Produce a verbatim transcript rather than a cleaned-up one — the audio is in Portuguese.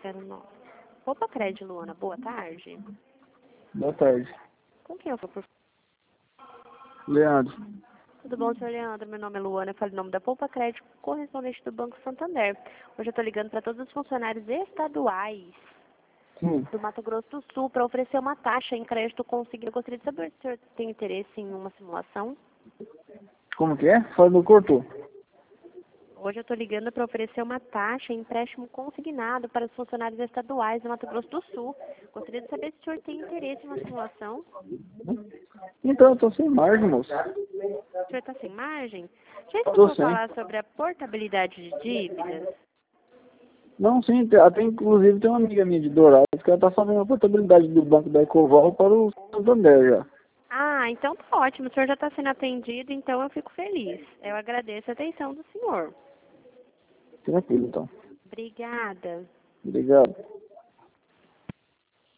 zero nove. Opa, Crédito, Luana, boa tarde. Boa tarde. Com quem eu vou por... Leandro. Tudo bom, senhor Leandro? Meu nome é Luana, eu falo em nome da Poupa Crédito, correspondente do Banco Santander. Hoje eu estou ligando para todos os funcionários estaduais Sim. do Mato Grosso do Sul para oferecer uma taxa em crédito consignado. Eu gostaria de saber se o senhor tem interesse em uma simulação. Como que é? Fala do cortou. Hoje eu estou ligando para oferecer uma taxa em empréstimo consignado para os funcionários estaduais do Mato Grosso do Sul. Gostaria de saber se o senhor tem interesse em uma simulação. Então, eu tô sem margem, moço. O senhor está sem margem? Já Tô escutou sem. falar sobre a portabilidade de dívidas? Não, sim, tem- até inclusive tem uma amiga minha de Dourados que ela tá fazendo a portabilidade do banco da Ecoval para o Santander já. Ah, então tá ótimo. O senhor já está sendo atendido, então eu fico feliz. Eu agradeço a atenção do senhor. Tranquilo, então. Obrigada. Obrigado.